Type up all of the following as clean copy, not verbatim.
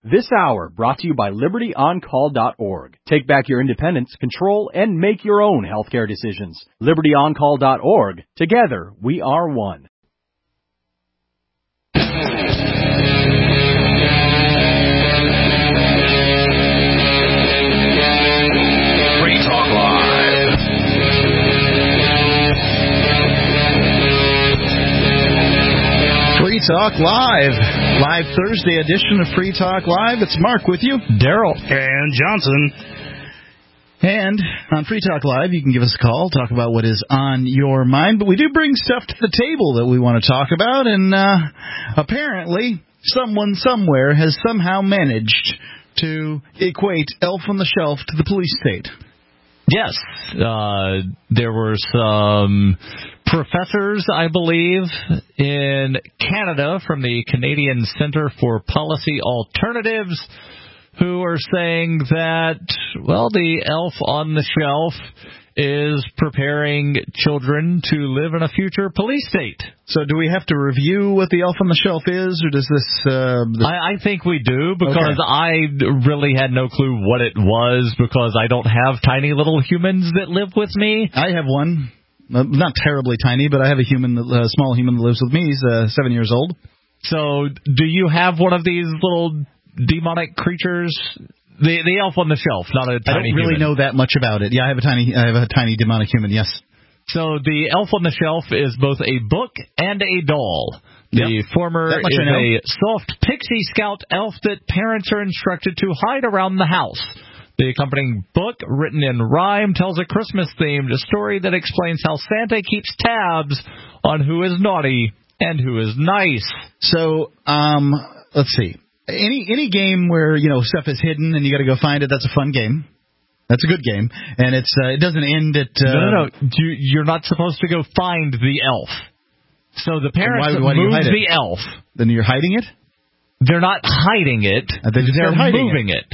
This hour brought to you by LibertyOnCall.org. Take back your independence, control, and make your own healthcare decisions. LibertyOnCall.org. Together, we are one. Free Talk Live. Free Talk Live. Live Thursday edition of Free Talk Live. It's Mark with you. Daryl. And Johnson. And on Free Talk Live, you can give us a call, talk about what is on your mind. But we do bring stuff to the table that we want to talk about. And apparently, someone somewhere has somehow managed to equate Elf on the Shelf to the police state. Yes, there were some professors, I believe, in Canada from the Canadian Centre for Policy Alternatives who are saying that, well, the Elf on the Shelf is preparing children to live in a future police state. So do we have to review what the Elf on the Shelf is, or does this... I think we do, because I really had no clue what it was, because I don't have tiny little humans that live with me. I have one. Not terribly tiny, but I have a small human that lives with me. He's 7 years old. So do you have one of these little demonic creatures? The Elf on the Shelf, not a tiny human. I don't really know that much about it. Yeah, I have a tiny demonic human, yes. So the Elf on the Shelf is both a book and a doll. The former is a soft pixie scout elf that parents are instructed to hide around the house. The accompanying book, written in rhyme, tells a Christmas-themed story that explains how Santa keeps tabs on who is naughty and who is nice. So, let's see. Any game where, stuff is hidden and you got to go find it, that's a fun game. That's a good game. And it doesn't end at... No. You're not supposed to go find the elf. So the parents why move the elf. Then you're hiding it? They're not hiding it. They're moving it.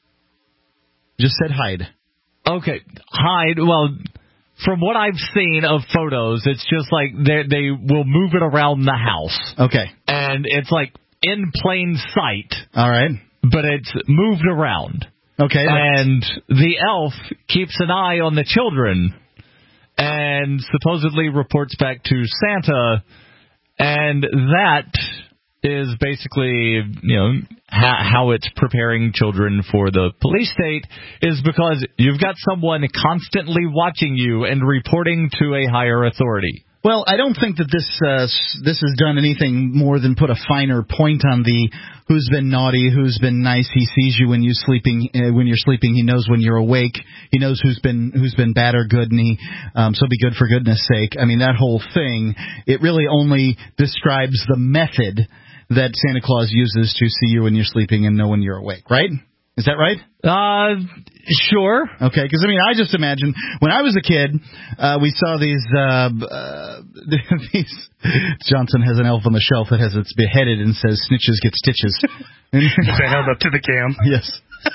Just said hide. Okay, hide. Well, from what I've seen of photos, it's just like they will move it around the house. Okay. And it's like in plain sight. All right. But it's moved around. Okay. And the elf keeps an eye on the children and supposedly reports back to Santa. And that is basically, how it's preparing children for the police state is because you've got someone constantly watching you and reporting to a higher authority. Well, I don't think that this has done anything more than put a finer point on the who's been naughty, who's been nice. He sees you when you're sleeping. He knows when you're awake. He knows who's been bad or good, and so be good for goodness sake. I mean, that whole thing, it really only describes the method that Santa Claus uses to see you when you're sleeping and know when you're awake, right? Is that right? Sure. Okay, because, I just imagine, when I was a kid, we saw these, Johnson has an elf on the shelf that has its beheaded and says, snitches get stitches. It's held up to the cam. Yes.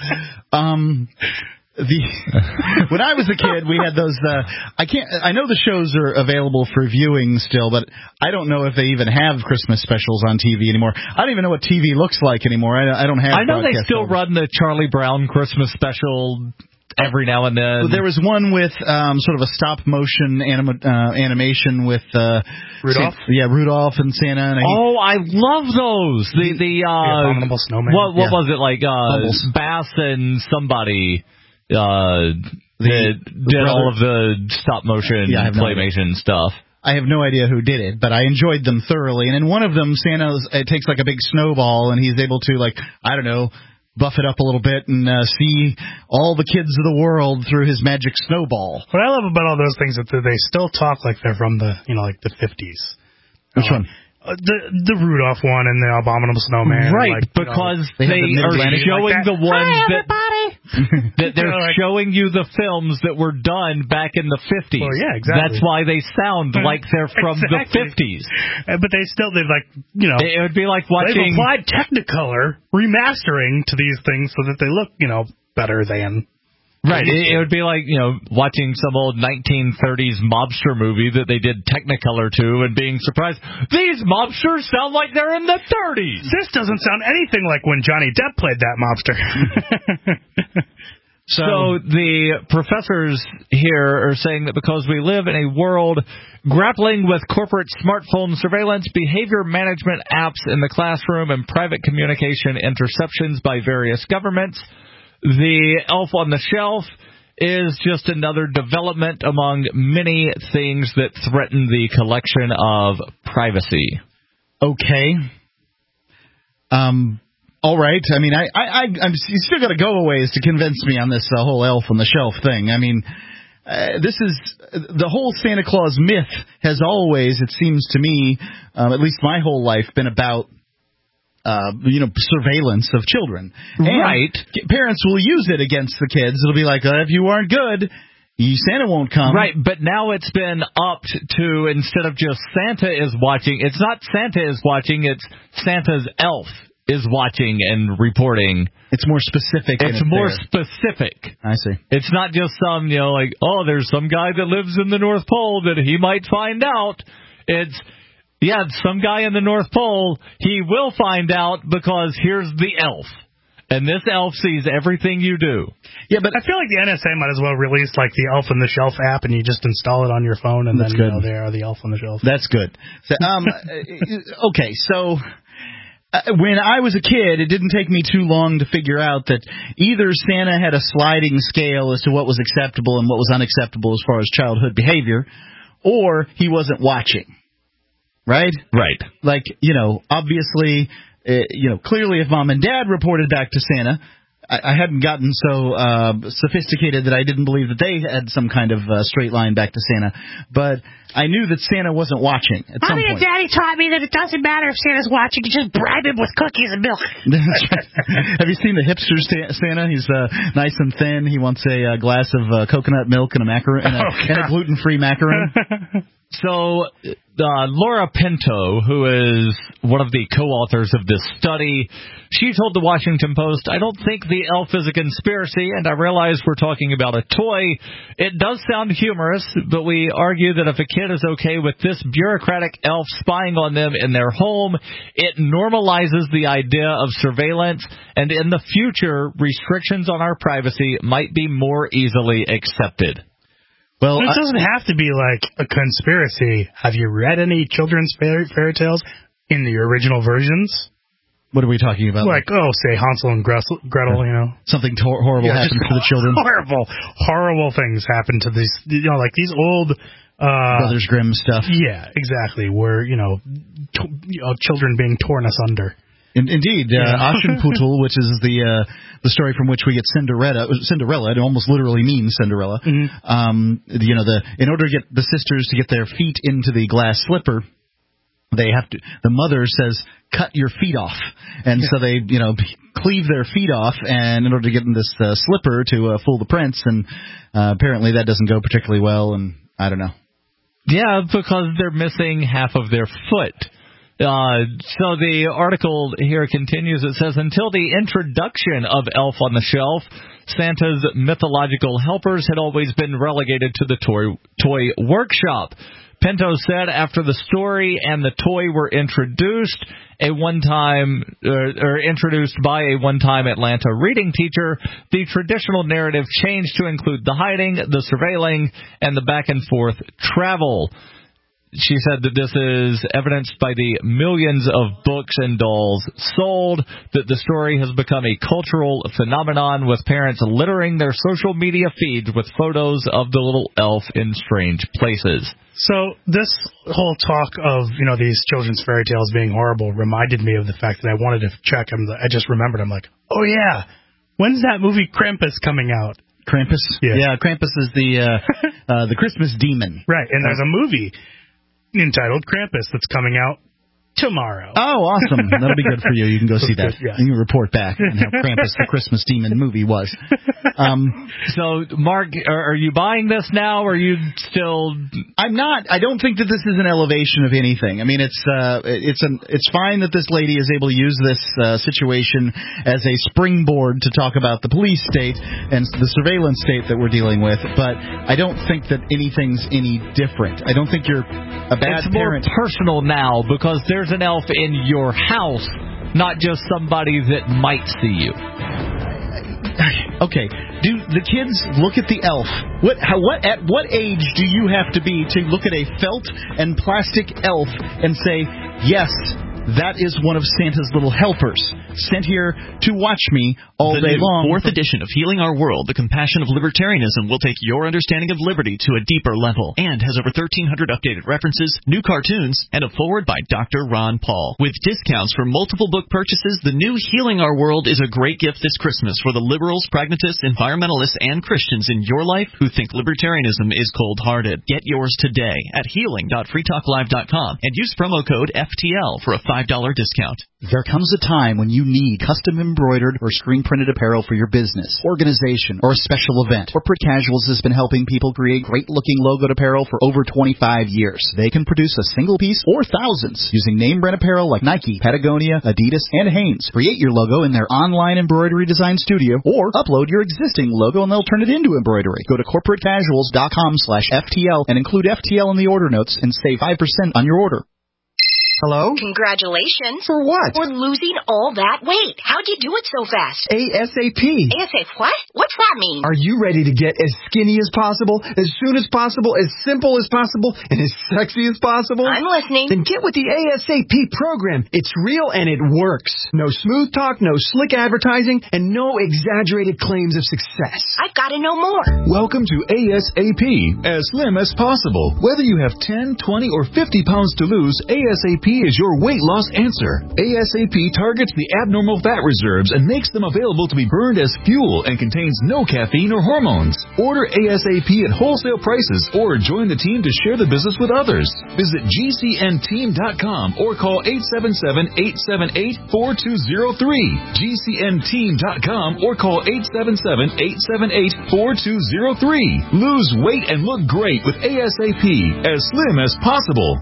When I was a kid, we had those. I know the shows are available for viewing still, but I don't know if they even have Christmas specials on TV anymore. I don't even know what TV looks like anymore. I don't have. I know they still run the Charlie Brown Christmas special every now and then. There was one with sort of a stop motion animation with Rudolph. Rudolph and Santa. And I love those. The Abominable Snowman. What was it like? Bass and somebody. Did all of the stop motion claymation stuff. I have no idea who did it, but I enjoyed them thoroughly. And in one of them, Santa takes like a big snowball, and he's able to buff it up a little bit and see all the kids of the world through his magic snowball. What I love about all those things is that they still talk like they're from the the 50s. Which one? The Rudolph one and the Abominable Snowman. Right, because they are showing the ones that they're showing you the films that were done back in the 50s. Well, yeah, exactly. That's why they sound like they're from the 50s. But they've it would be like watching... They've applied Technicolor remastering to these things so that they look, better than... Right. It would be like, watching some old 1930s mobster movie that they did Technicolor to and being surprised, these mobsters sound like they're in the 30s. This doesn't sound anything like when Johnny Depp played that mobster. So the professors here are saying that because we live in a world grappling with corporate smartphone surveillance, behavior management apps in the classroom, and private communication interceptions by various governments, the Elf on the Shelf is just another development among many things that threaten the collection of privacy. Okay. All right. I mean, I'm you still got to go a ways to convince me on this whole Elf on the Shelf thing. I mean, this is the whole Santa Claus myth has always, it seems to me, at least my whole life, been about surveillance of children. And right. Parents will use it against the kids. It'll be like, if you aren't good, Santa won't come. Right, but now it's been upped to, instead of just Santa is watching, it's not Santa is watching, it's Santa's elf is watching and reporting. It's more specific. It's more specific. I see. It's not just some, there's some guy that lives in the North Pole that he might find out. It's some guy in the North Pole, he will find out because here's the elf. And this elf sees everything you do. Yeah, but I feel like the NSA might as well release like the Elf on the Shelf app, and you just install it on your phone, and there are the Elf on the Shelf. That's good. So, okay, so when I was a kid, it didn't take me too long to figure out that either Santa had a sliding scale as to what was acceptable and what was unacceptable as far as childhood behavior, or he wasn't watching. Right? Right. Like, obviously, clearly if Mom and Dad reported back to Santa, I hadn't gotten so sophisticated that I didn't believe that they had some kind of straight line back to Santa. But I knew that Santa wasn't watching at some point. Mommy and Daddy taught me that it doesn't matter if Santa's watching. You just bribe him with cookies and milk. Have you seen the hipster Santa? He's nice and thin. He wants a glass of coconut milk and a macaron and a gluten-free macaron. So, Laura Pinto, who is one of the co-authors of this study, she told the Washington Post, I don't think the elf is a conspiracy, and I realize we're talking about a toy. It does sound humorous, but we argue that if a kid is okay with this bureaucratic elf spying on them in their home, it normalizes the idea of surveillance, and in the future, restrictions on our privacy might be more easily accepted. Well, it doesn't have to be like a conspiracy. Have you read any children's fairy tales in the original versions? What are we talking about? Like, say Hansel and Gretel, Something horrible happens to the children. Horrible things happen to these, like these old... Brothers Grimm stuff. Yeah, exactly, where, children being torn asunder. Indeed, Aschenputtel, which is the story from which we get Cinderella. It almost literally means Cinderella. Mm-hmm. In order to get the sisters to get their feet into the glass slipper, they have to. The mother says, "Cut your feet off," and so they, cleave their feet off, and in order to get in this slipper to fool the prince, and apparently that doesn't go particularly well, and I don't know. Yeah, because they're missing half of their foot. So the article here continues. It says, until the introduction of Elf on the Shelf, Santa's mythological helpers had always been relegated to the toy workshop. Pinto said after the story and the toy were introduced introduced by a one-time Atlanta reading teacher, the traditional narrative changed to include the hiding, the surveilling, and the back-and-forth travel. She said that this is evidenced by the millions of books and dolls sold, that the story has become a cultural phenomenon with parents littering their social media feeds with photos of the little elf in strange places. So this whole talk of, these children's fairy tales being horrible reminded me of the fact that I wanted to check them. I just remembered. I'm like, oh, yeah. When's that movie Krampus coming out? Krampus? Yes. Yeah, Krampus is the Christmas demon. Right, and there's a movie entitled Krampus that's coming out tomorrow. Oh, awesome. That'll be good for you. You can go see that. Good, yeah. You can report back on how Krampus the Christmas demon movie was. So, Mark, are you buying this now, or are you still... I'm not. I don't think that this is an elevation of anything. I mean, it's fine that this lady is able to use this situation as a springboard to talk about the police state and the surveillance state that we're dealing with, but I don't think that anything's any different. I don't think you're a bad parent. It's more personal now because there's an elf in your house, not just somebody that might see you. Okay, do the kids look at the elf? At what age do you have to be to look at a felt and plastic elf and say, yes, that is one of Santa's little helpers, sent here to watch me all day long? The fourth edition of Healing Our World, The Compassion of Libertarianism, will take your understanding of liberty to a deeper level and has over 1,300 updated references, new cartoons, and a foreword by Dr. Ron Paul. With discounts for multiple book purchases, the new Healing Our World is a great gift this Christmas for the liberals, pragmatists, environmentalists, and Christians in your life who think libertarianism is cold-hearted. Get yours today at healing.freetalklive.com and use promo code FTL for a $5 discount. There comes a time when you need custom embroidered or screen-printed apparel for your business, organization, or a special event. Corporate Casuals has been helping people create great-looking logoed apparel for over 25 years. They can produce a single piece or thousands using name-brand apparel like Nike, Patagonia, Adidas, and Hanes. Create your logo in their online embroidery design studio or upload your existing logo and they'll turn it into embroidery. Go to corporatecasuals.com/FTL and include FTL in the order notes and save 5% on your order. Hello? Congratulations. For what? For losing all that weight. How'd you do it so fast? ASAP. ASAP what? What's that mean? Are you ready to get as skinny as possible, as soon as possible, as simple as possible, and as sexy as possible? I'm listening. Then get with the ASAP program. It's real and it works. No smooth talk, no slick advertising, and no exaggerated claims of success. I've got to know more. Welcome to ASAP, as slim as possible. Whether you have 10, 20, or 50 pounds to lose, ASAP is your weight loss answer. ASAP targets the abnormal fat reserves and makes them available to be burned as fuel and contains no caffeine or hormones. Order ASAP at wholesale prices or join the team to share the business with others. Visit GCNteam.com or call 877-878-4203. GCNteam.com or call 877-878-4203. Lose weight and look great with ASAP, as slim as possible.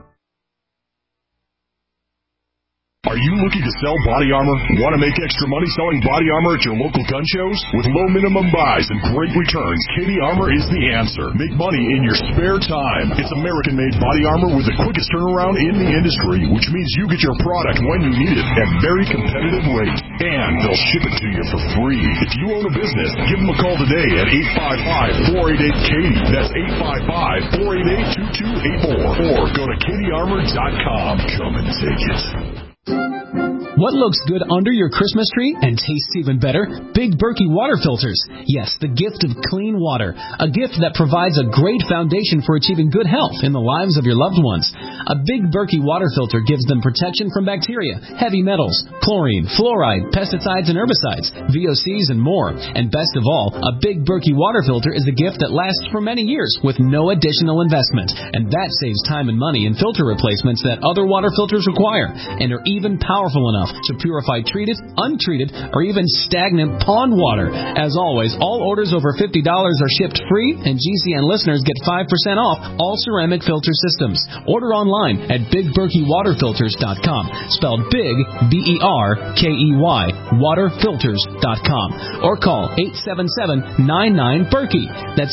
Are you looking to sell body armor? Want to make extra money selling body armor at your local gun shows? With low minimum buys and great returns, Katie Armor is the answer. Make money in your spare time. It's American-made body armor with the quickest turnaround in the industry, which means you get your product when you need it at very competitive rates. And they'll ship it to you for free. If you own a business, give them a call today at 855-488-KATIE. That's 855-488-2284. Or go to KatieArmor.com. Come and take it. What looks good under your Christmas tree and tastes even better? Big Berkey water filters. Yes, the gift of clean water. A gift that provides a great foundation for achieving good health in the lives of your loved ones. A Big Berkey water filter gives them protection from bacteria, heavy metals, chlorine, fluoride, pesticides and herbicides, VOCs and more. And best of all, a Big Berkey water filter is a gift that lasts for many years with no additional investment. And that saves time and money in filter replacements that other water filters require and are even powerful enough to purify treated, untreated, or even stagnant pond water. As always, all orders over $50 are shipped free, and GCN listeners get 5% off all ceramic filter systems. Order online at BigBerkeyWaterFilters.com, spelled Big, B-E-R-K-E-Y, waterfilters.com, or call 877-99-BERKEY. That's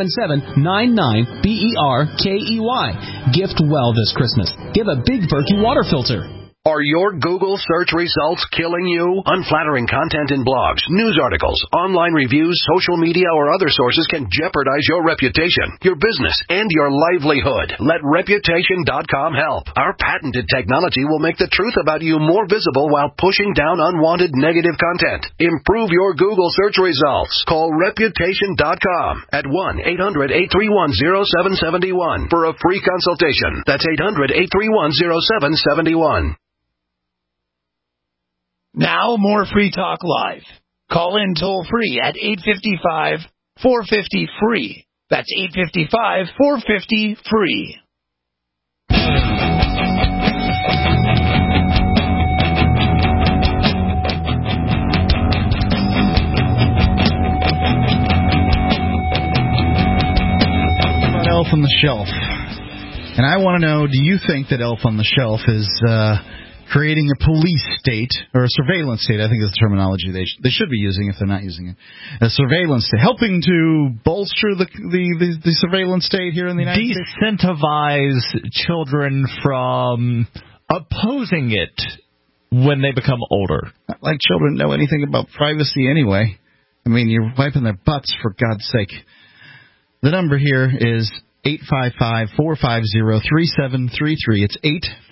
877-99-BERKEY. Gift well this Christmas. Give a Big Berkey water filter. Are your Google search results killing you? Unflattering content in blogs, news articles, online reviews, social media, or other sources can jeopardize your reputation, your business, and your livelihood. Let Reputation.com help. Our patented technology will make the truth about you more visible while pushing down unwanted negative content. Improve your Google search results. Call Reputation.com at 1-800-831-0771 for a free consultation. That's 800-831-0771. Now, more Free Talk Live. Call in toll-free at 855-450-FREE. That's 855-450-FREE. on the Shelf. And I want to know, do you think that Elf on the Shelf is creating a police state, or a surveillance state, I think is the terminology they should be using if they're not using it, a surveillance state, helping to bolster the surveillance state here in the United States? Disincentivize children from opposing it when they become older. Not like children know anything about privacy anyway. I mean, you're wiping their butts, for God's sake. The number here is 855-450-3733. It's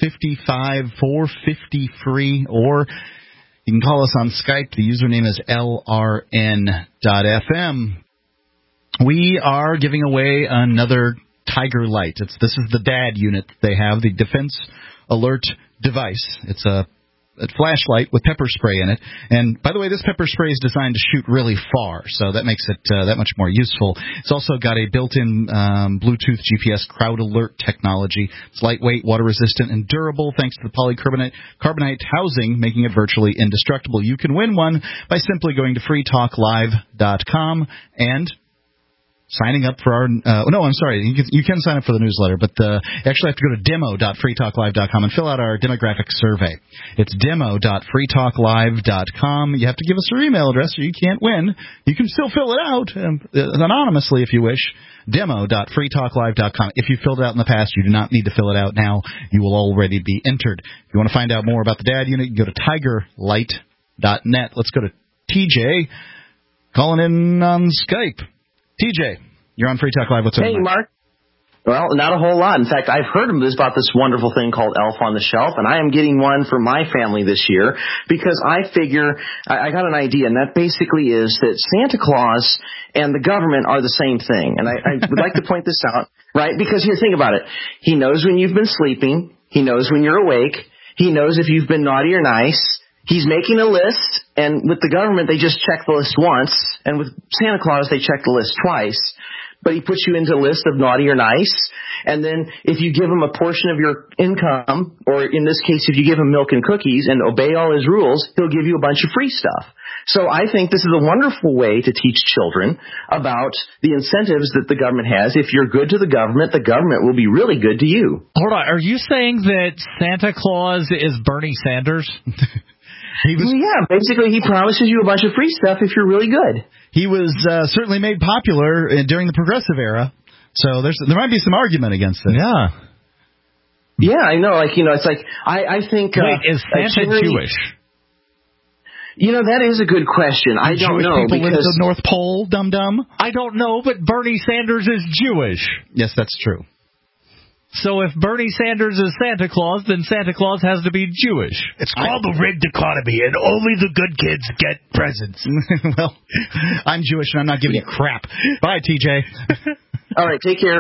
855-450-FREE, or you can call us on Skype. The username is LRN.FM. We are giving away another Tiger Light. This is the DAD unit they have, the Defense Alert Device. It's a flashlight with pepper spray in it. And, by the way, this pepper spray is designed to shoot really far, so that makes it that much more useful. It's also got a built-in Bluetooth GPS crowd alert technology. It's lightweight, water-resistant, and durable thanks to the polycarbonate housing, making it virtually indestructible. You can win one by simply going to freetalklive.com and signing up for our you can sign up for the newsletter, but you actually have to go to demo.freetalklive.com and fill out our demographic survey. It's demo.freetalklive.com. You have to give us your email address, or you can't win. You can still fill it out anonymously if you wish. Demo.freetalklive.com. If you filled it out in the past, you do not need to fill it out now. You will already be entered. If you want to find out more about the DAD unit, you can go to tigerlight.net. Let's go to TJ calling in on Skype. TJ, you're on Free Talk Live. What's up? Hey, Mark. Well, not a whole lot. In fact, I've heard about this wonderful thing called Elf on the Shelf, and I am getting one for my family this year because I figure I got an idea, and that basically is that Santa Claus and the government are the same thing. And I would like to point this out, right? Because here, think about it. He knows when you've been sleeping. He knows when you're awake. He knows if you've been naughty or nice. He's making a list, and with the government, they just check the list once, and with Santa Claus, they check the list twice. But he puts you into a list of naughty or nice, and then if you give him a portion of your income, or in this case, if you give him milk and cookies and obey all his rules, he'll give you a bunch of free stuff. So I think this is a wonderful way to teach children about the incentives that the government has. If you're good to the government will be really good to you. Hold on, are you saying that Santa Claus is Bernie Sanders? Yeah, basically he promises you a bunch of free stuff if you're really good. He was certainly made popular during the Progressive era, so there might be some argument against this. Yeah. Yeah, I know. It's like I think. Wait, is Santa Jewish? That is a good question. I don't know because live at the North Pole, dum-dum. I don't know, but Bernie Sanders is Jewish. Yes, that's true. So if Bernie Sanders is Santa Claus, then Santa Claus has to be Jewish. It's called the rigged economy, and only the good kids get presents. Well, I'm Jewish, and I'm not giving you crap. Bye, TJ. All right, take care.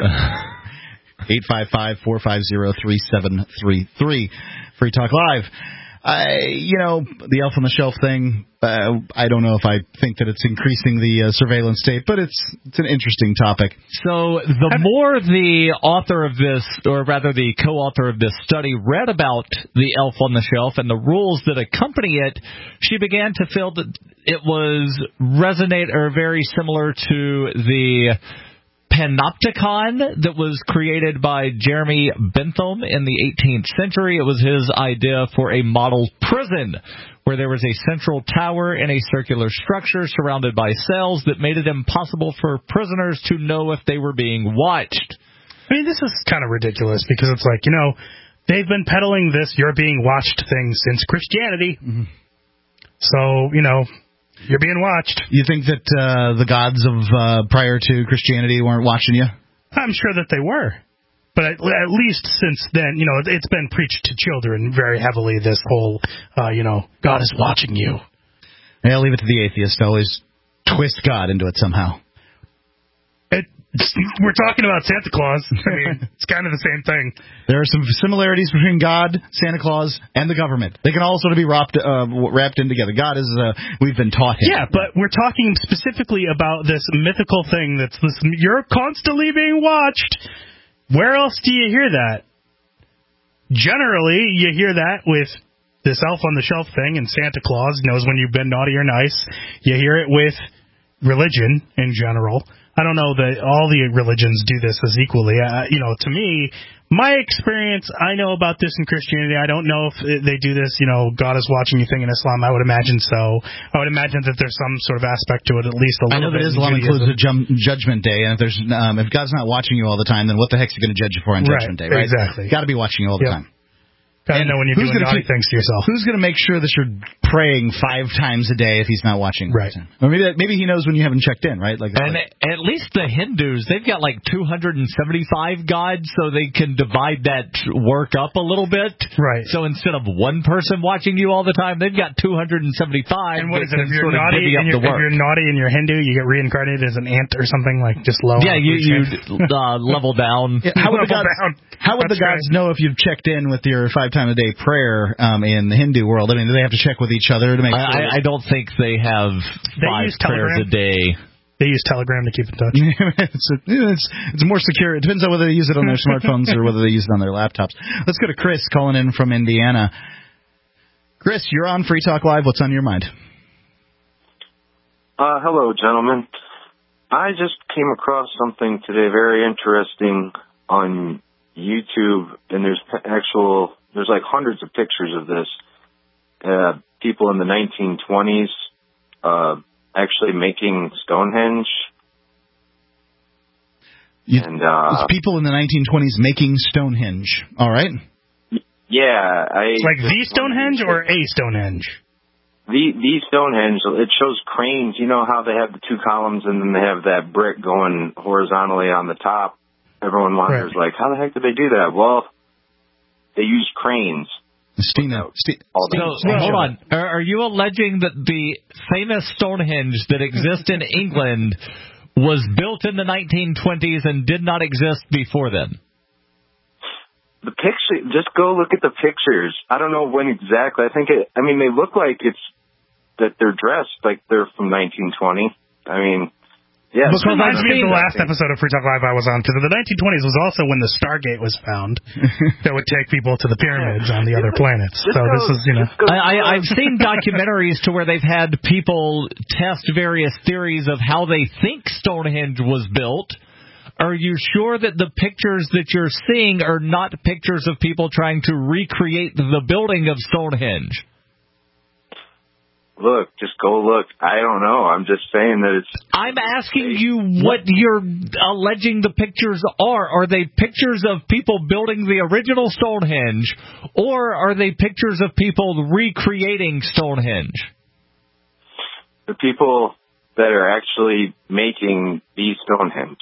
855-450-3733. Free Talk Live. The Elf on the Shelf thing, I don't know if I think that it's increasing the surveillance state, but it's an interesting topic. So the more the author of this, or rather the co-author of this study, read about the Elf on the Shelf and the rules that accompany it, she began to feel that it was very similar to the Panopticon that was created by Jeremy Bentham in the 18th century. It was his idea for a model prison where there was a central tower in a circular structure surrounded by cells that made it impossible for prisoners to know if they were being watched. I mean, this is kind of ridiculous because it's like, they've been peddling this you're being watched thing since Christianity. Mm-hmm. So, you're being watched. You think that the gods of prior to Christianity weren't watching you? I'm sure that they were. But at least since then, it's been preached to children very heavily, this whole, God is watching you. And I'll leave it to the atheist to always twist God into it somehow. We're talking about Santa Claus. I mean, it's kind of the same thing. There are some similarities between God, Santa Claus, and the government. They can all sort of be wrapped in together. God is, we've been taught him. Yeah, but we're talking specifically about this mythical thing you're constantly being watched. Where else do you hear that? Generally, you hear that with this Elf on the Shelf thing, and Santa Claus knows when you've been naughty or nice. You hear it with religion in general. I don't know that all the religions do this as equally. To me, my experience, I know about this in Christianity. I don't know if they do this, God is watching you thing in Islam. I would imagine so. I would imagine that there's some sort of aspect to it, at least a little bit. I know that Islam includes a Judgment Day, and if God's not watching you all the time, then what the heck is he going to judge you for on Judgment Day, right? Exactly. Got to be watching you all the time. Got to know when you're doing naughty things to yourself. Who's going to make sure that you're praying 5 times a day if he's not watching? Right. Or maybe he knows when you haven't checked in, right? At least the Hindus, they've got like 275 gods, so they can divide that work up a little bit. Right. So instead of one person watching you all the time, they've got 275. And what is it? If you're naughty and you're Hindu, you get reincarnated as an ant or something, like just low. Yeah, you level down. Yeah, how would the gods know if you've checked in with your 5-time-a-day prayer in the Hindu world? I mean, do they have to check with each other to make sure? I don't think they have 5 prayers a day. They use Telegram to keep in touch. It's more secure. It depends on whether they use it on their smartphones or whether they use it on their laptops. Let's go to Chris calling in from Indiana. Chris, you're on Free Talk Live. What's on your mind? Hello, gentlemen. I just came across something today very interesting on YouTube, and there's like hundreds of pictures of this. People in the 1920s actually making Stonehenge. People in the 1920s making Stonehenge. All right. Yeah. It's like the Stonehenge or a Stonehenge? The Stonehenge, it shows cranes. You know how they have the 2 columns and then they have that brick going horizontally on the top? Everyone wonders, how the heck did they do that? Well, they used cranes. Hold on. Are you alleging that the famous Stonehenge that exists in England was built in the 1920s and did not exist before then? The picture, just go look at the pictures. I don't know when exactly. They look like that they're dressed like they're from 1920. Yeah, because reminds me of the last episode of Free Talk Live I was on, because the 1920s was also when the Stargate was found that would take people to the pyramids on the other planets. So this is, I've seen documentaries to where they've had people test various theories of how they think Stonehenge was built. Are you sure that the pictures that you're seeing are not pictures of people trying to recreate the building of Stonehenge? Look, just go look. I don't know. I'm just saying that it's... I'm asking you what you're alleging the pictures are. Are they pictures of people building the original Stonehenge, or are they pictures of people recreating Stonehenge? The people that are actually making the Stonehenge.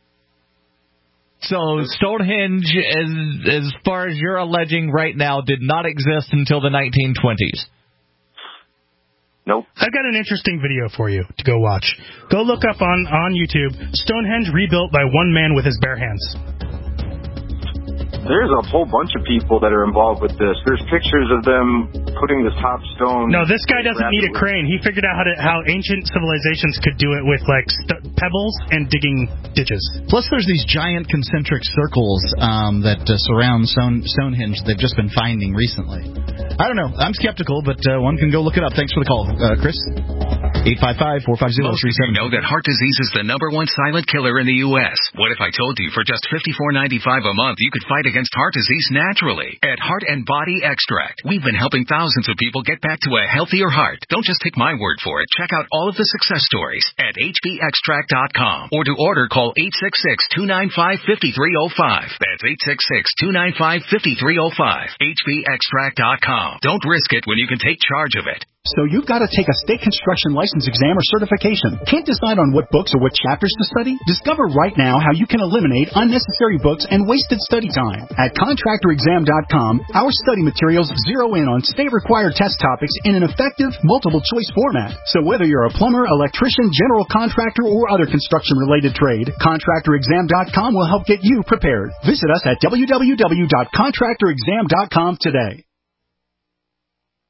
So Stonehenge, as far as you're alleging right now, did not exist until the 1920s? Nope. I've got an interesting video for you to go watch. Go look up on YouTube, Stonehenge rebuilt by one man with his bare hands. There's a whole bunch of people that are involved with this. There's pictures of them putting the top stone. No, this guy doesn't need a crane. He figured out how ancient civilizations could do it with pebbles and digging ditches. Plus, there's these giant concentric circles that surround Stonehenge. They've just been finding recently. I don't know. I'm skeptical, but one can go look it up. Thanks for the call, Chris. 855-450-37. Most of you know that heart disease is the #1 silent killer in the U.S. What if I told you for just $54.95 a month you could fight against heart disease naturally at Heart and Body Extract? We've been helping thousands of people get back to a healthier heart. Don't just take my word for it. Check out all of the success stories at hbextract.com, or to order, call 866-295-5305. That's 866-295-5305. hbextract.com. Don't risk it when you can take charge of it. So you've got to take a state construction license exam or certification. Can't decide on what books or what chapters to study? Discover right now how you can eliminate unnecessary books and wasted study time. At contractorexam.com, our study materials zero in on state-required test topics in an effective, multiple-choice format. So whether you're a plumber, electrician, general contractor, or other construction-related trade, contractorexam.com will help get you prepared. Visit us at www.contractorexam.com today.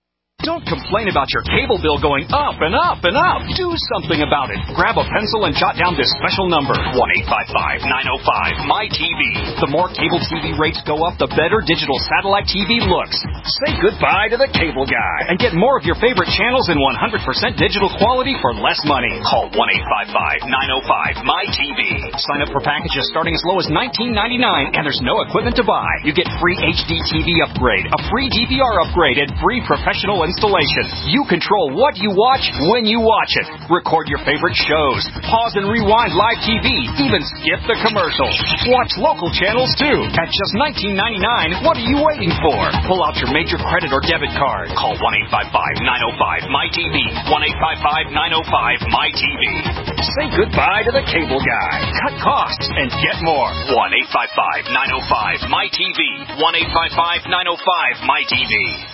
Don't complain about your cable bill going up and up and up. Do something about it. Grab a pencil and jot down this special number, 1-855-905-MY-TV. The more cable TV rates go up, the better digital satellite TV looks. Say goodbye to the cable guy and get more of your favorite channels in 100% digital quality for less money. Call 1-855-905-MY-TV. Sign up for packages starting as low as $19.99, and there's no equipment to buy. You get free HD TV upgrade, a free DVR upgrade, and free professional installation. You control what you watch when you watch it. Record your favorite shows. Pause and rewind live TV. Even skip the commercials. Watch local channels too. At just $19.99, what are you waiting for? Pull out your major credit or debit card. Call 1-855-905-MY-TV. 1-855-905-MY-TV. Say goodbye to the cable guy. Cut costs and get more. 1-855-905-MY-TV. 1-855-905-MY-TV.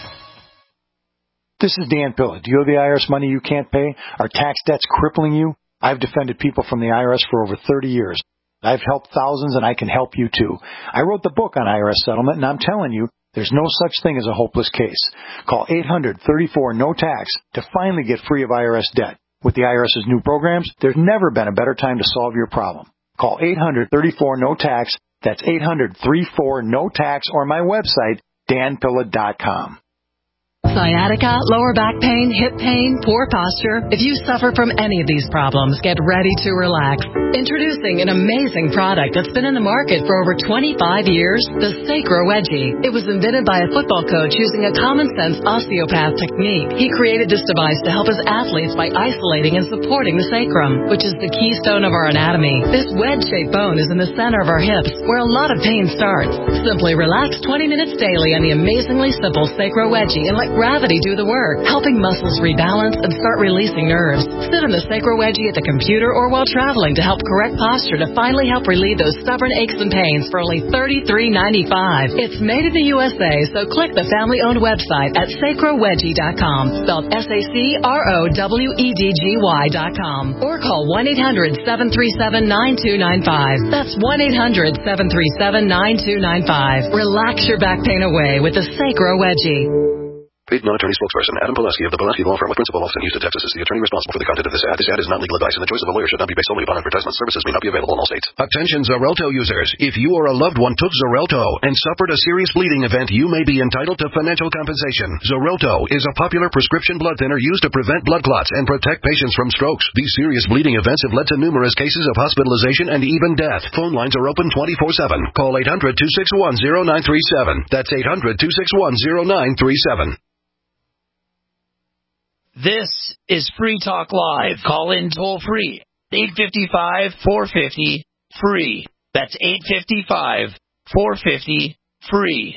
This is Dan Pilla. Do you owe the IRS money you can't pay? Are tax debts crippling you? I've defended people from the IRS for over 30 years. I've helped thousands, and I can help you too. I wrote the book on IRS settlement, and I'm telling you, there's no such thing as a hopeless case. Call 800-34-NO-TAX to finally get free of IRS debt. With the IRS's new programs, there's never been a better time to solve your problem. Call 800-34-NO-TAX. That's 800-34-NO-TAX, or my website, danpilla.com. Sciatica, lower back pain, hip pain, poor posture. If you suffer from any of these problems, get ready to relax. Introducing an amazing product that's been in the market for over 25 years, the Sacro Wedgie. It was invented by a football coach using a common-sense osteopath technique. He created this device to help his athletes by isolating and supporting the sacrum, which is the keystone of our anatomy. This wedge-shaped bone is in the center of our hips, where a lot of pain starts. Simply relax 20 minutes daily on the amazingly simple Sacro Wedgie and let gravity do the work, helping muscles rebalance and start releasing nerves. Sit on the Sacro Wedgie at the computer or while traveling to help correct posture to finally help relieve those stubborn aches and pains for only $33.95. It's made in the USA, so click the family-owned website at sacrowedgie.com, spelled SACROWEDGY.com, or call 1-800-737-9295. That's 1-800-737-9295. Relax your back pain away with the Sacro Wedgie. Paid non-attorney spokesperson Adam Pulaski of the Pulaski Law Firm with principal office in Houston, Texas is the attorney responsible for the content of this ad. This ad is not legal advice, and the choice of a lawyer should not be based solely upon advertisement. Services may not be available in all states. Attention Xarelto users. If you or a loved one took Xarelto and suffered a serious bleeding event, you may be entitled to financial compensation. Xarelto is a popular prescription blood thinner used to prevent blood clots and protect patients from strokes. These serious bleeding events have led to numerous cases of hospitalization and even death. Phone lines are open 24/7. Call 800-261-0937. That's 800-261-0937. This is Free Talk Live. Call in toll free. 855-450-FREE. That's 855-450-FREE.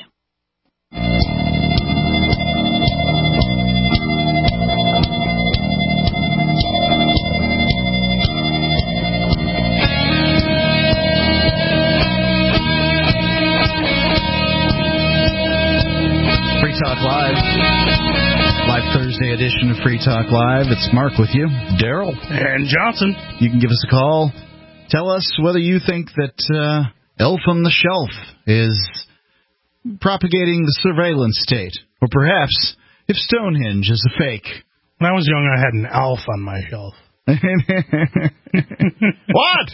Free Talk Live. Live Thursday edition of Free Talk Live. It's Mark with you. Daryl. And Johnson. You can give us a call. Tell us whether you think that Elf on the Shelf is propagating the surveillance state. Or perhaps if Stonehenge is a fake. When I was young, I had an elf on my shelf. What?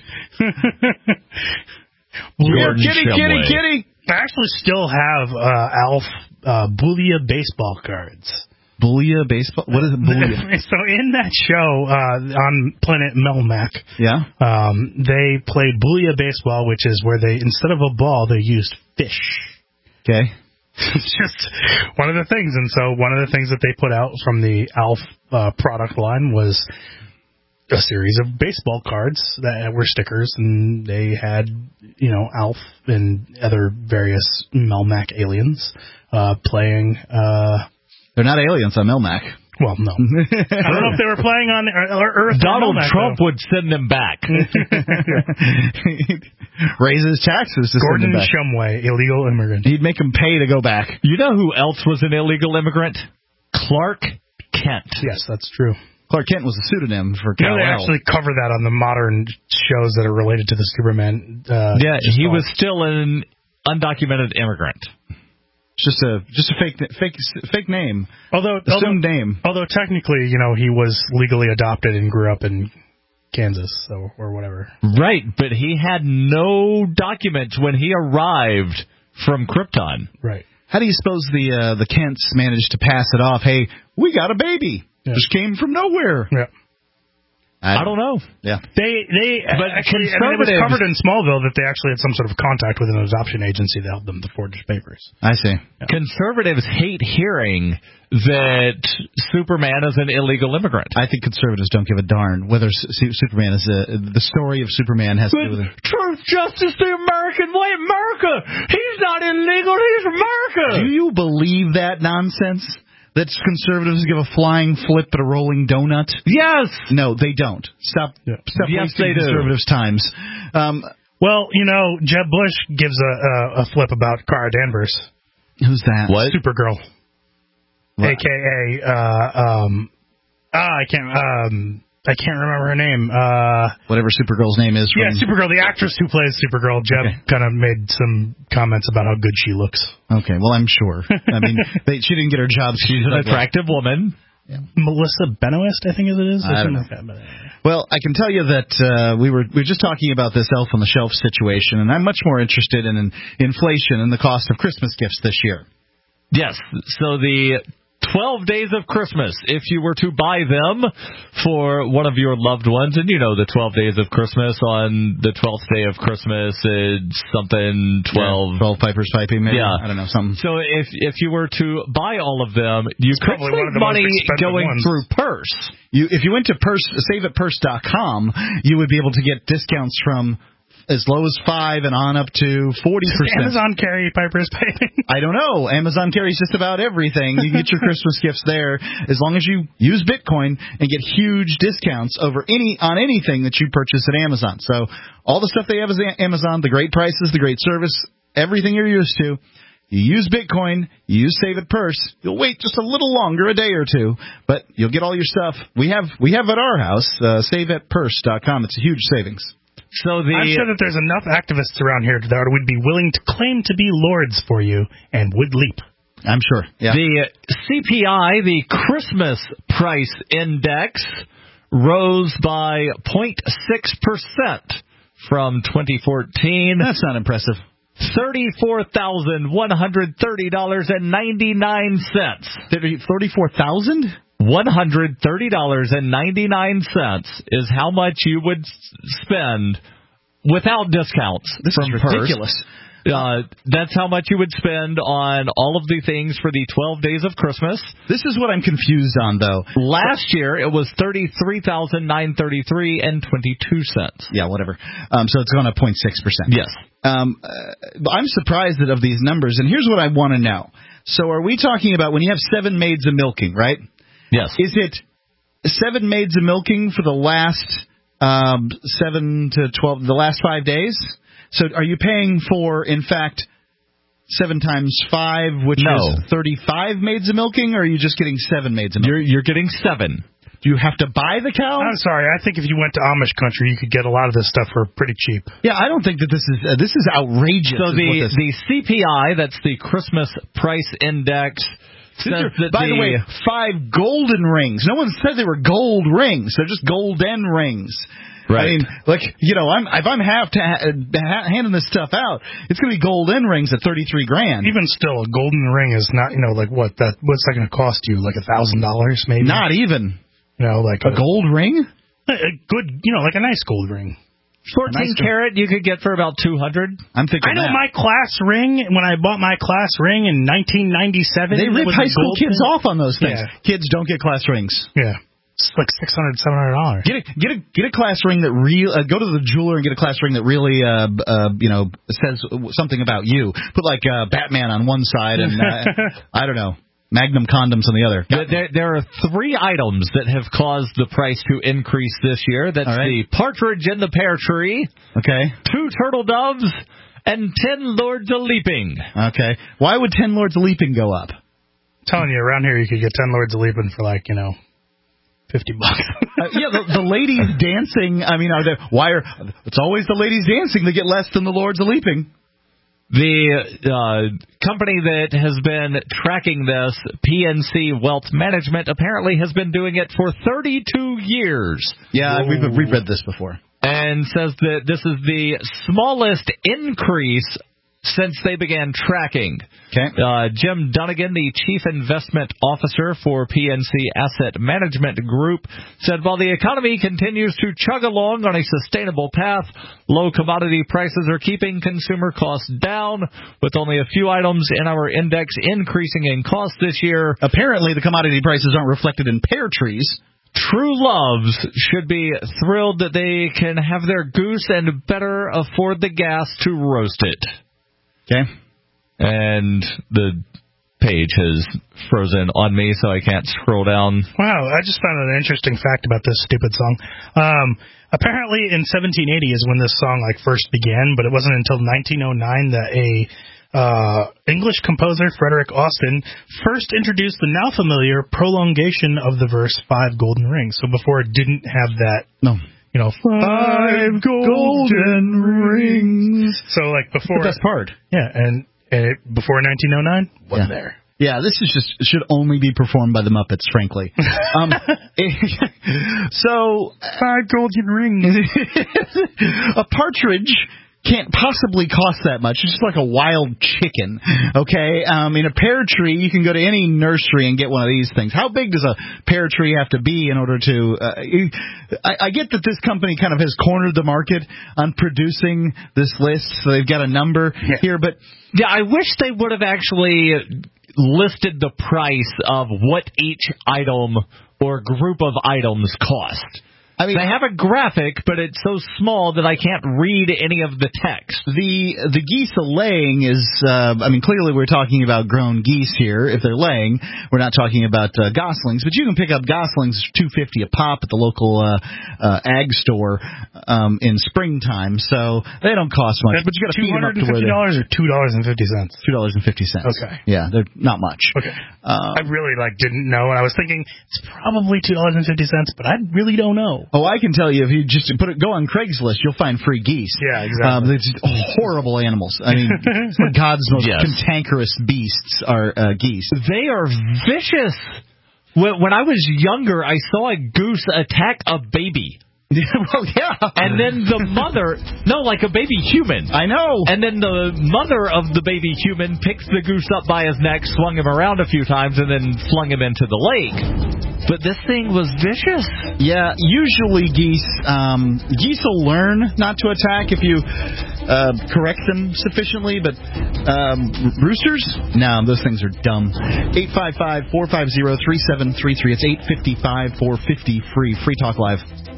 Kitty. I actually still have Alf Boolia baseball cards. Boolia baseball? What is it, Boolia? So in that show on Planet Melmac, they played Boolia baseball, which is where they, instead of a ball, they used fish. Okay. It's just one of the things. And so one of the things that they put out from the Alf product line was a series of baseball cards that were stickers, and they had, Alf and other various Melmac aliens playing. They're not aliens on Melmac. Well, no. I don't know if they were playing on Earth. Donald Melmac, Trump though. would send them back. Raise his taxes to Gordon send them back. Shumway, illegal immigrant. He'd make them pay to go back. You know who else was an illegal immigrant? Clark Kent. Yes, that's true. Clark Kent was a pseudonym for Kal-El. They actually cover that on the modern shows that are related to the Superman. He was still an undocumented immigrant. It's just a fake name. Assumed name. Although technically, he was legally adopted and grew up in Kansas, or whatever. Right, but he had no documents when he arrived from Krypton. Right. How do you suppose the Kents managed to pass it off? Hey, we got a baby. Yeah. Just came from nowhere. Yeah. I don't know. Yeah. They actually, it was covered in Smallville that they actually had some sort of contact with an adoption agency that helped them to forge papers. I see. Yeah. Conservatives hate hearing that Superman is an illegal immigrant. I think conservatives don't give a darn whether Superman is the story of Superman has to do with it. Truth, justice, the American way, America. He's not illegal. He's America. Do you believe that nonsense? That conservatives give a flying flip at a rolling donut? Yes. No, they don't. Stop yes, wasting conservatives' times. Well, Jeb Bush gives a flip about Cara Danvers. Who's that? What? Supergirl. What? AKA, I can't remember her name. Whatever Supergirl's name is. Yeah, Supergirl, the actress who plays Supergirl. Jeb kind of made some comments about how good she looks. Okay, well, I'm sure. I mean, she didn't get her job. She's an attractive woman. Yeah. Melissa Benoist, I think it is. I don't know. Well, I can tell you that we were just talking about this Elf on the Shelf situation, and I'm much more interested in inflation and the cost of Christmas gifts this year. Yes, so the 12 days of Christmas, if you were to buy them for one of your loved ones, and the 12 days of Christmas, on the 12th day of Christmas, it's something 12... 12 pipers piping, maybe? Yeah. I don't know, something. So if you were to buy all of them, you could save money going through Purse. If you went to saveatpurse.com, you would be able to get discounts from as low as 5 and on up to 40%. Does Amazon carry pipers piping? I don't know. Amazon carries just about everything. You can get your Christmas gifts there as long as you use Bitcoin and get huge discounts on anything that you purchase at Amazon. So all the stuff they have is Amazon, the great prices, the great service, everything you're used to. You use Bitcoin, you use Save at Purse. You'll wait just a little longer, a day or two, but you'll get all your stuff. We have at our house, saveatpurse.com. It's a huge savings. I'm sure that there's enough activists around here that would be willing to claim to be lords for you and would leap. I'm sure. Yeah. The CPI, the Christmas Price Index, rose by 0.6% from 2014. That's not impressive. $34,130.99. $34,000? $130.99 is how much you would spend without discounts. This is ridiculous. That's how much you would spend on all of the things for the 12 days of Christmas. This is what I'm confused on, though. Last year, it was $33,933.22. Yeah, whatever. So it's gone up 0.6%. Yes. I'm surprised of these numbers, and here's what I want to know. So are we talking about when you have 7 maids of milking, right? Yes. Is it 7 maids of milking for the last 7 to 12, the last 5 days? So are you paying for, in fact, 7 times 5, which is 35 maids of milking, or are you just getting 7 maids of milking? You're getting 7. Do you have to buy the cow? I'm sorry. I think if you went to Amish country, you could get a lot of this stuff for pretty cheap. Yeah, I don't think that this is outrageous. So the CPI, that's the Christmas Price Index. By the way, 5 golden rings. No one said they were gold rings. They're just golden rings. Right. I mean, if I'm handing this stuff out, it's going to be golden rings at $33,000. Even still, a golden ring is not, what's that going to cost you? Like $1,000 maybe? Not even. Like a gold ring? A good, like a nice gold ring. 14 karat you could get for about $200. I'm thinking. I know my class ring. When I bought my class ring in 1997, they rip high school kids off on those things. Yeah. Kids don't get class rings. Yeah, it's like $600, $700. Get a class ring that go to the jeweler and get a class ring that really says something about you. Put Batman on one side and I don't know. Magnum condoms on the other. There are 3 items that have caused the price to increase this year. That's the partridge in the pear tree. Okay. 2 turtle doves and 10 lords a leaping. Okay. Why would 10 lords a leaping go up? I'm telling you, around here you could get 10 lords a leaping for $50. The ladies dancing. I mean, it's always the ladies dancing that get less than the lords a leaping. The company that has been tracking this, PNC Wealth Management, apparently has been doing it for 32 years. Yeah, we've read this before. And says that this is the smallest increase since they began tracking. Okay. Jim Dunnigan, the Chief Investment Officer for PNC Asset Management Group, said while the economy continues to chug along on a sustainable path, low commodity prices are keeping consumer costs down, with only a few items in our index increasing in cost this year. Apparently, the commodity prices aren't reflected in pear trees. True loves should be thrilled that they can have their goose and better afford the gas to roast it. Okay. And the page has frozen on me, so I can't scroll down. Wow, I just found an interesting fact about this stupid song. Apparently in 1780 is when this song first began, but it wasn't until 1909 that a English composer, Frederick Austin, first introduced the now familiar prolongation of the verse 5 golden rings. So before it didn't have that. No. 5 golden rings. So before the best part. Yeah, and before 1909 wasn't there. Yeah, this should only be performed by the Muppets, frankly. So 5 golden rings. A partridge can't possibly cost that much. It's just like a wild chicken, okay? In a pear tree, you can go to any nursery and get one of these things. How big does a pear tree have to be in order to... I get that this company kind of has cornered the market on producing this list, so they've got a number here, but... Yeah, I wish they would have actually listed the price of what each item or group of items cost. I mean, they have a graphic, but it's so small that I can't read any of the text. The geese laying is, clearly we're talking about grown geese here. If they're laying, we're not talking about goslings, but you can pick up goslings $2.50 a pop at the local ag store in springtime, so they don't cost much. But you got to feed them up to where $250 or $2.50. $2.50. Okay. Yeah, they're not much. Okay. I really didn't know, and I was thinking it's probably $2.50, but I really don't know. Oh, I can tell you, if you just go on Craigslist, you'll find free geese. Yeah, exactly. They're just horrible animals. I mean, some of God's most cantankerous beasts are geese. They are vicious. When I was younger, I saw a goose attack a baby. Well, yeah. And then the mother, like a baby human. I know. And then the mother of the baby human picked the goose up by his neck, swung him around a few times, and then flung him into the lake. But this thing was vicious. Yeah, usually geese will learn not to attack if you correct them sufficiently, but roosters? No, those things are dumb. 855-450-3733. It's 855-450-FREE. Free Talk Live.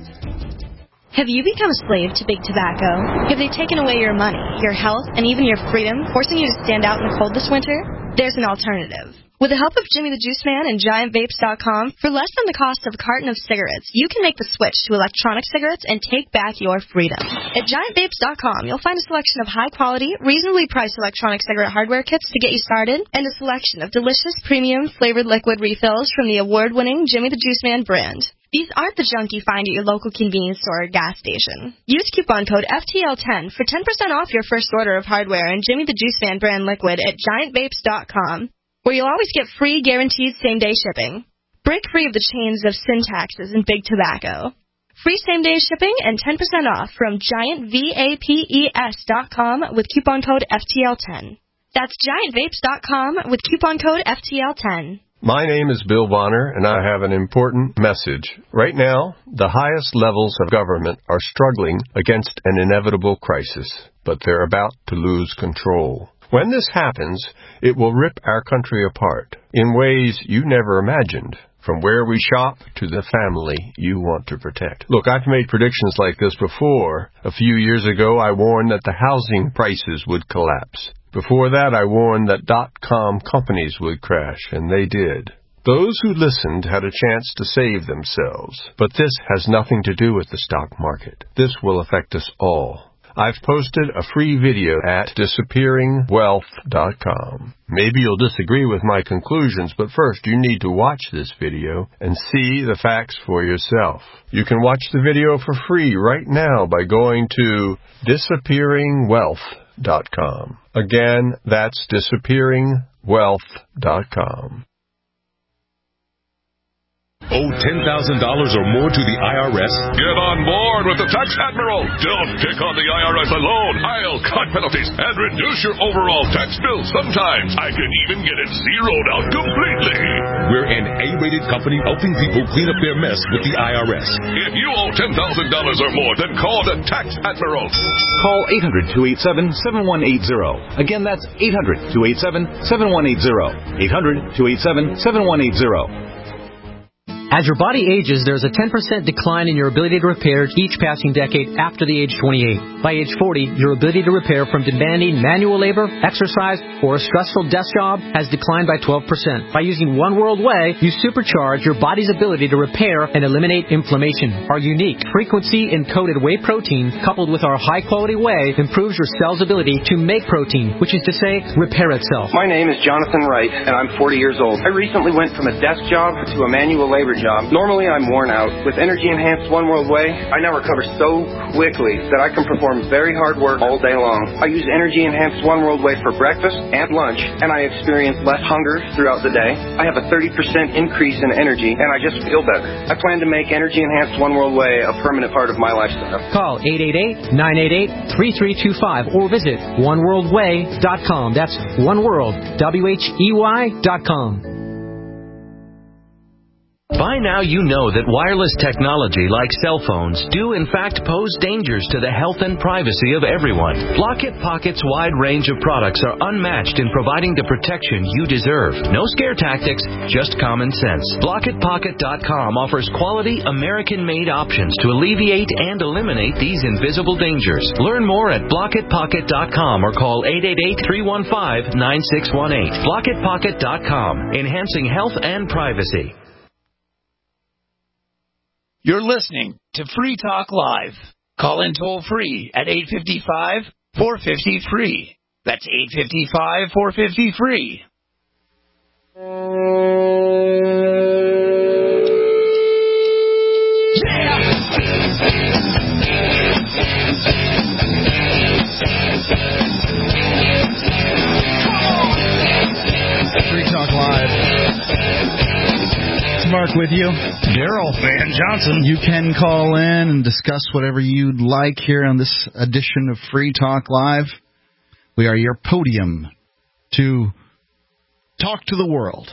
Have you become a slave to big tobacco? Have they taken away your money, your health, and even your freedom, forcing you to stand out in the cold this winter? There's an alternative. With the help of Jimmy the Juice Man and GiantVapes.com, for less than the cost of a carton of cigarettes, you can make the switch to electronic cigarettes and take back your freedom. At GiantVapes.com, you'll find a selection of high-quality, reasonably priced electronic cigarette hardware kits to get you started, and a selection of delicious, premium, flavored liquid refills from the award-winning Jimmy the Juice Man brand. These aren't the junk you find at your local convenience store or gas station. Use coupon code FTL10 for 10% off your first order of hardware and Jimmy the Juice Man brand liquid at GiantVapes.com, where you'll always get free guaranteed same-day shipping. Break free of the chains of sin taxes and big tobacco. Free same-day shipping and 10% off from GiantVapes.com with coupon code FTL10. That's GiantVapes.com with coupon code FTL10. My name is Bill Bonner, and I have an important message. Right now, the highest levels of government are struggling against an inevitable crisis, but they're about to lose control. When this happens, it will rip our country apart in ways you never imagined, from where we shop to the family you want to protect. Look, I've made predictions like this before. A few years ago, I warned that the housing prices would collapse. Before that, I warned that .com companies would crash, and they did. Those who listened had a chance to save themselves. But this has nothing to do with the stock market. This will affect us all. I've posted a free video at disappearingwealth.com. Maybe you'll disagree with my conclusions, but first you need to watch this video and see the facts for yourself. You can watch the video for free right now by going to disappearingwealth.com. disappearingwealth.com. Again, that's disappearingwealth.com. Owe $10,000 or more to the IRS? Get on board with the Tax Admiral. Don't pick on the IRS alone. I'll cut penalties and reduce your overall tax bill. Sometimes I can even get it zeroed out completely. We're an A-rated company helping people clean up their mess with the IRS. If you owe $10,000 or more, then call the Tax Admiral. Call 800-287-7180. Again, that's 800-287-7180. 800-287-7180. As your body ages, there's a 10% decline in your ability to repair each passing decade after the age 28. By age 40, your ability to repair from demanding manual labor, exercise, or a stressful desk job has declined by 12%. By using One World Way, you supercharge your body's ability to repair and eliminate inflammation. Our unique frequency-encoded whey protein, coupled with our high-quality whey, improves your cell's ability to make protein, which is to say, repair itself. My name is Jonathan Wright, and I'm 40 years old. I recently went from a desk job to a manual labor job. Normally, I'm worn out. With Energy Enhanced One World Way, I now recover so quickly that I can perform very hard work all day long. I use Energy Enhanced One World Way for breakfast and lunch, and I experience less hunger throughout the day. I have a 30% increase in energy, and I just feel better. I plan to make Energy Enhanced One World Way a permanent part of my lifestyle. Call 888-988-3325 or visit oneworldway.com. That's oneworld, WHEY.com. By now you know that wireless technology like cell phones do in fact pose dangers to the health and privacy of everyone. Blockit Pocket's wide range of products are unmatched in providing the protection you deserve. No scare tactics, just common sense. BlockitPocket.com offers quality American-made options to alleviate and eliminate these invisible dangers. Learn more at BlockitPocket.com or call 888-315-9618. BlockitPocket.com, enhancing health and privacy. You're listening to Free Talk Live. Call in toll free at 855-450-FREE. That's 855-450-FREE. Free Talk Live. Mark with you. Daryl Van Johnson. You can call in and discuss whatever you'd like here on this edition of Free Talk Live. We are your podium to talk to the world.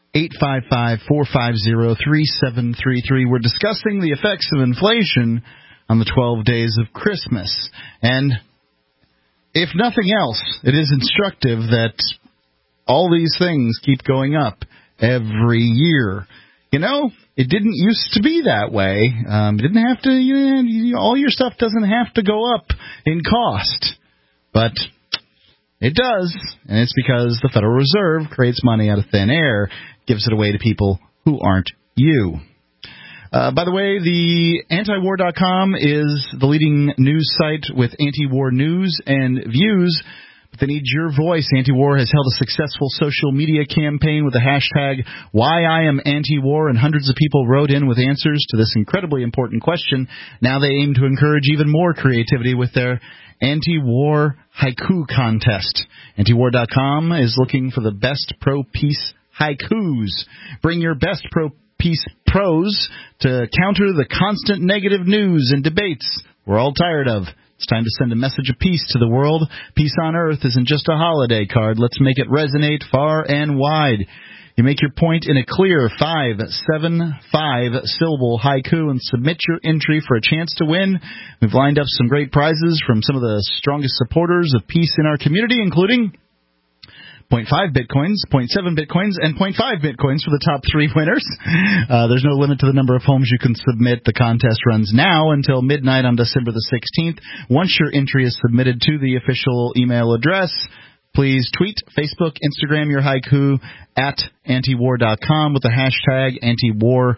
855-450-3733. We're discussing the effects of inflation on the 12 days of Christmas. And if nothing else, it is instructive that all these things keep going up every year. You know, it didn't used to be that way. It didn't have to, all your stuff doesn't have to go up in cost. But it does, and it's because the Federal Reserve creates money out of thin air, gives it away to people who aren't you. By the way, the antiwar.com is the leading news site with anti-war news and views. But they need your voice. Anti-War has held a successful social media campaign with the hashtag #WhyIamAntiWar, and hundreds of people wrote in with answers to this incredibly important question. Now they aim to encourage even more creativity with their anti-war haiku contest. Antiwar.com is looking for the best pro-peace haikus. Bring your best pro-peace prose to counter the constant negative news and debates we're all tired of. It's time to send a message of peace to the world. Peace on earth isn't just a holiday card. Let's make it resonate far and wide. You make your point in a clear 5-7-5-syllable haiku and submit your entry for a chance to win. We've lined up some great prizes from some of the strongest supporters of peace in our community, including 0.5 Bitcoins, 0.7 Bitcoins, and 0.5 Bitcoins for the top three winners. There's no limit to the number of homes you can submit. The contest runs now until midnight on December the 16th. Once your entry is submitted to the official email address, please tweet, Facebook, Instagram your haiku at antiwar.com with the hashtag antiwar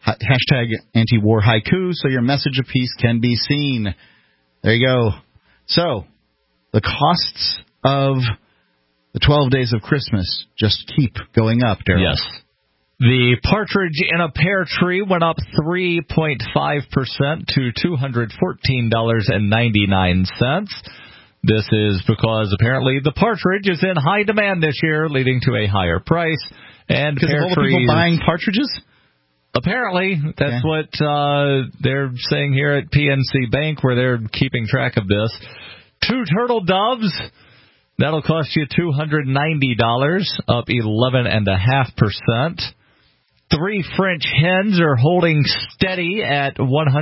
haiku so your message of peace can be seen. There you go. So, the costs of the 12 days of Christmas just keep going up, Daryl. Yes. The partridge in a pear tree went up 3.5% to $214.99. This is because apparently the partridge is in high demand this year, leading to a higher price. And because pear of all the trees, people buying partridges? Apparently, that's what they're saying here at PNC Bank, where they're keeping track of this. 2 turtle doves, that'll cost you $290, up 11.5%. 3 French hens are holding steady at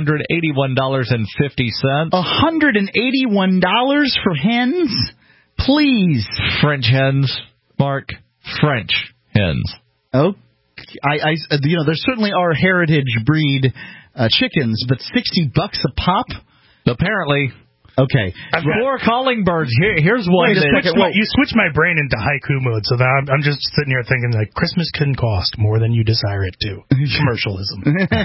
$181.50. $181 for hens? Please. French hens, Mark. French hens. Oh, there certainly are heritage breed chickens, but $60 a pop? Apparently. Okay. 4 calling birds. Here's one. You switch my brain into haiku mode, so that I'm just sitting here thinking like Christmas can cost more than you desire it to. Commercialism.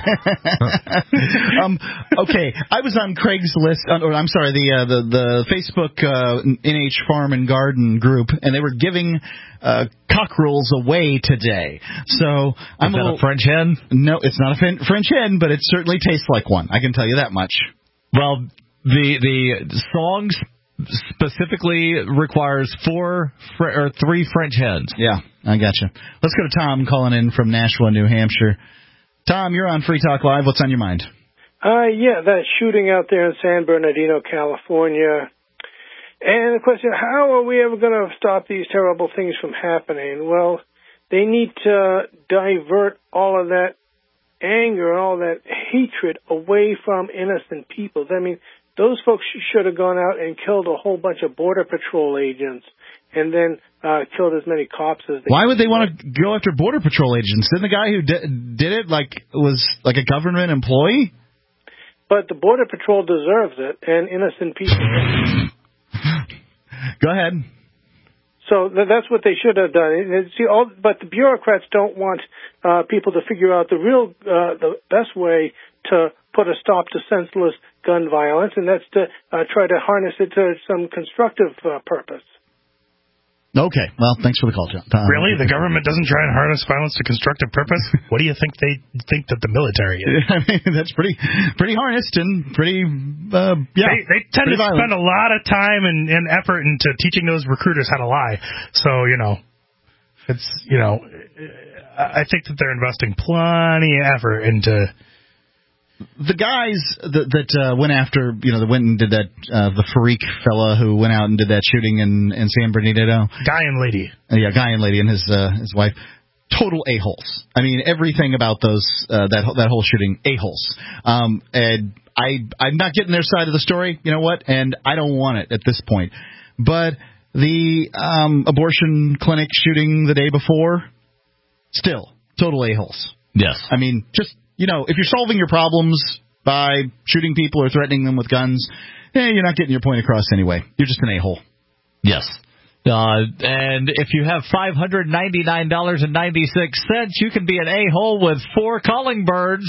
Okay, I was on Craigslist, the Facebook NH Farm and Garden group, and they were giving cockerels away today. So I'm a French hen? No, it's not a French hen, but it certainly tastes like one. I can tell you that much. Well, the song specifically requires 3 French hens. Yeah, I gotcha. Let's go to Tom calling in from Nashua, New Hampshire. Tom, you're on Free Talk Live. What's on your mind? That shooting out there in San Bernardino, California. And the question, how are we ever going to stop these terrible things from happening? Well, they need to divert all of that anger and all that hatred away from innocent people. I mean, those folks should have gone out and killed a whole bunch of Border Patrol agents and then killed as many cops as they Why would they want to go after Border Patrol agents? Didn't the guy who did it was like a government employee? But the Border Patrol deserves it, and innocent people. Go ahead. So that's what they should have done. But the bureaucrats don't want people to figure out the best way to put a stop to senseless gun violence, and that's to try to harness it to some constructive purpose. Okay. Well, thanks for the call, John. Really? The government doesn't try and harness violence to constructive purpose? What do you think they think that the military is? I mean, that's pretty harnessed and pretty, They tend to spend a lot of time and effort into teaching those recruiters how to lie. So, I think that they're investing plenty of effort into... The guys that went after, that went and did that, the Farik fella who went out and did that shooting in San Bernardino. Guy and lady. Guy and lady and his wife. Total a-holes. I mean, everything about those, that whole shooting, a-holes. And I'm not getting their side of the story, you know what? And I don't want it at this point. But the abortion clinic shooting the day before, still, total a-holes. Yes. I mean, just... if you're solving your problems by shooting people or threatening them with guns, you're not getting your point across anyway. You're just an a-hole. Yes. And if you have $599.96, you can be an a-hole with 4 calling birds.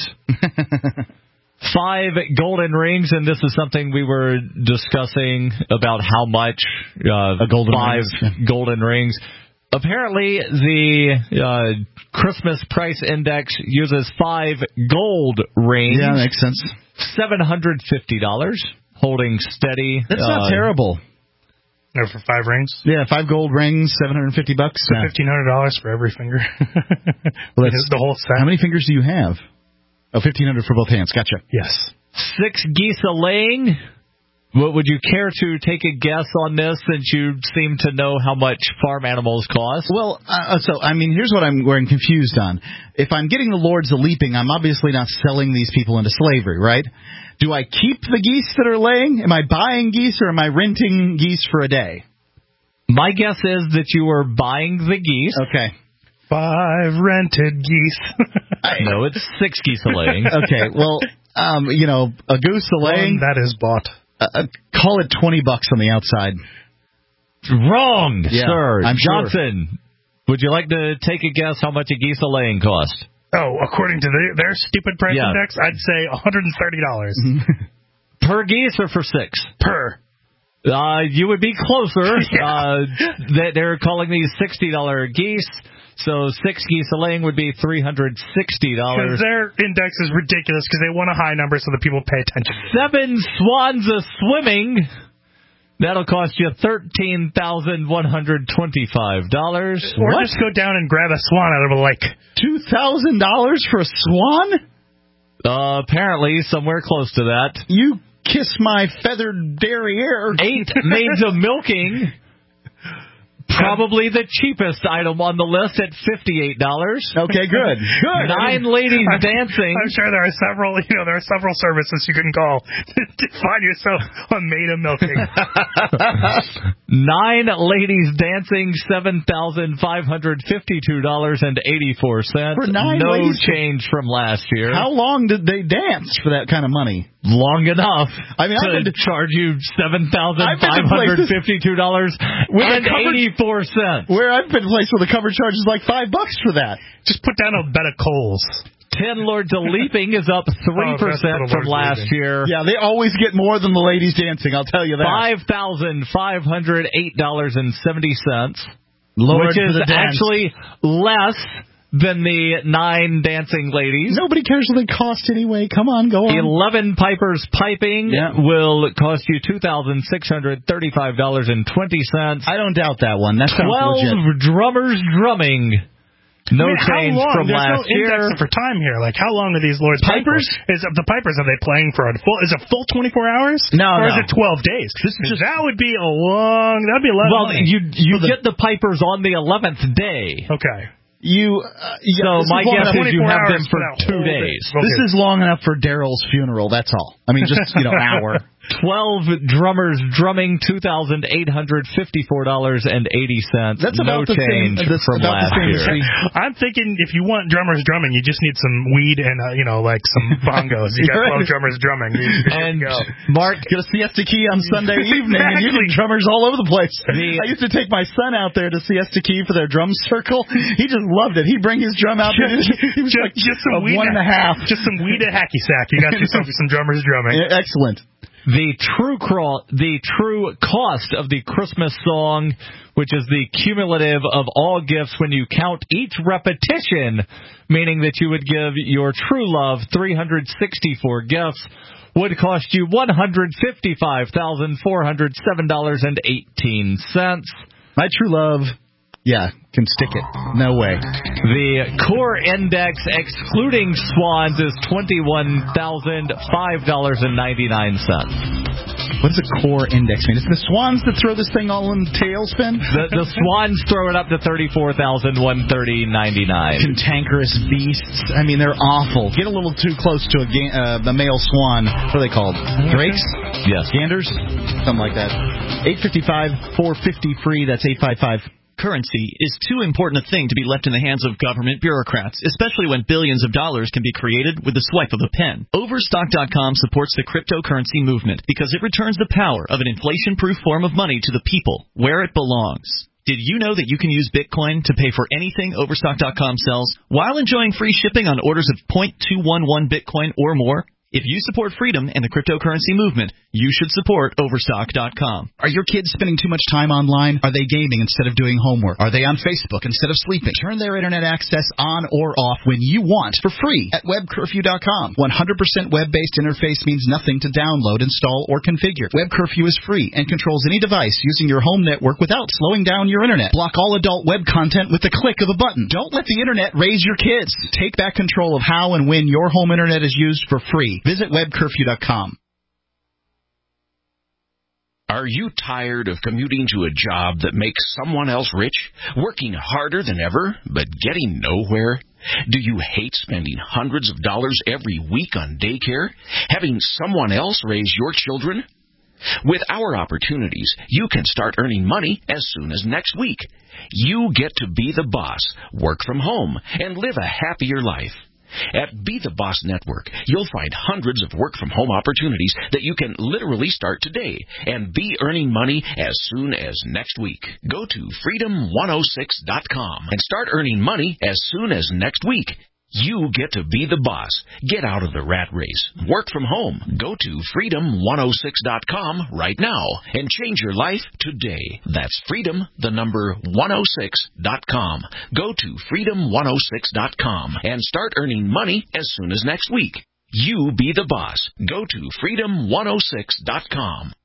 5 golden rings, and this is something we were discussing about how much golden rings. Apparently, the Christmas price index uses 5 gold rings. Yeah, makes sense. $750, holding steady. That's not terrible. No, for 5 rings? Yeah, 5 gold rings, $750. So $1,500 for every finger. Well, that's the whole set. How many fingers do you have? Oh, $1,500 for both hands. Gotcha. Yes. 6 geese a laying. What would you care to take a guess on this, since you seem to know how much farm animals cost? Well, here's what I'm confused on. If I'm getting the Lords a leaping, I'm obviously not selling these people into slavery, right? Do I keep the geese that are laying? Am I buying geese, or am I renting geese for a day? My guess is that you are buying the geese. Okay. 5 rented geese. No, it's 6 geese a laying. Okay, well, a goose a laying. That is bought. Call it $20 on the outside. Wrong, sir. I'm Johnson, would you like to take a guess how much a geese a laying cost? Oh, according to their stupid price index, I'd say $130. Per geese or for 6? Per. You would be closer. They're calling these $60 geese. So 6 geese a laying would be $360. Because their index is ridiculous because they want a high number so that people pay attention. 7 swans a swimming. That'll cost you $13,125. Or just go down and grab a swan out of a lake. $2,000 for a swan? Apparently, somewhere close to that. You kiss my feathered derriere. 8 maids of milking. Probably the cheapest item on the list at $58. Okay, good. 9 ladies dancing. I'm sure there are several services you can call to find yourself a maid of milking. 9 ladies dancing, $7,552.84. For 9 no ladies? change from last year. How long did they dance for that kind of money? Long enough. I mean, to charge you $7,552 with an 84 cents. Where I've been placed with a cover charge is like $5 for that. Just put down a bed of coals. 10 Lords of Leaping is up 3% from last year. Yeah, they always get more than the ladies dancing, I'll tell you that. $5,508.70. Lord, which is actually less than the 9 dancing ladies. Nobody cares what they cost anyway. Come on, go on. 11 pipers piping will cost you $2,635.20. I don't doubt that one. That sounds 12 drummers drumming. No change from last year. There's no index for time here. Like, how long are these Lords Pipers? The Pipers, are they playing for a full? Is it full 24 hours? No, or is it 12 days? That would be a lot. That'd be a lot. Well, of money. you get the Pipers on the 11th day. Okay. So my guess is you have them for 2 days. Okay. This is long enough for Daryl's funeral. That's all. I mean, just hour. 12 drummers drumming, $2,854.80. That's no about the change same, from last year. I'm thinking if you want drummers drumming, you just need some weed and like some bongos. You got 12 drummers drumming. And Mark, get a siesta key on Sunday evening, and you get drummers all over the place. I used to take my son out there to siesta key for their drum circle. He just loved it. He'd bring his drum out there. He was just some weed 1.5. Just some weed and hacky sack. You got yourself some drummers drumming. Yeah, excellent. The true cost of the Christmas song, which is the cumulative of all gifts when you count each repetition, meaning that you would give your true love 364 gifts, would cost you $155,407.18. My true love, can stick it. No way. The core index, excluding swans, is $21,005.99. What does a core index mean? Is it the swans that throw this thing all in tailspin? The swans throw it up to $34,130.99. Cantankerous beasts. I mean, they're awful. Get a little too close to a male swan. What are they called? Drakes? Yes. Ganders? Something like that. 855-450 free. That's 855. Currency is too important a thing to be left in the hands of government bureaucrats, especially when billions of dollars can be created with the swipe of a pen. Overstock.com supports the cryptocurrency movement because it returns the power of an inflation-proof form of money to the people where it belongs. Did you know that you can use Bitcoin to pay for anything Overstock.com sells while enjoying free shipping on orders of 0.211 Bitcoin or more? If you support freedom and the cryptocurrency movement, you should support Overstock.com. Are your kids spending too much time online? Are they gaming instead of doing homework? Are they on Facebook instead of sleeping? Turn their internet access on or off when you want for free at webcurfew.com. 100% web-based interface means nothing to download, install, or configure. Web Curfew is free and controls any device using your home network without slowing down your internet. Block all adult web content with the click of a button. Don't let the internet raise your kids. Take back control of how and when your home internet is used for free. Visit webcurfew.com. Are you tired of commuting to a job that makes someone else rich, working harder than ever, but getting nowhere? Do you hate spending hundreds of dollars every week on daycare, having someone else raise your children? With our opportunities, you can start earning money as soon as next week. You get to be the boss, work from home, and live a happier life. At Be the Boss Network, you'll find hundreds of work-from-home opportunities that you can literally start today and be earning money as soon as next week. Go to freedom106.com and start earning money as soon as next week. You get to be the boss. Get out of the rat race. Work from home. Go to freedom106.com right now and change your life today. That's freedom106.com. Go to freedom106.com and start earning money as soon as next week. You be the boss. Go to freedom106.com.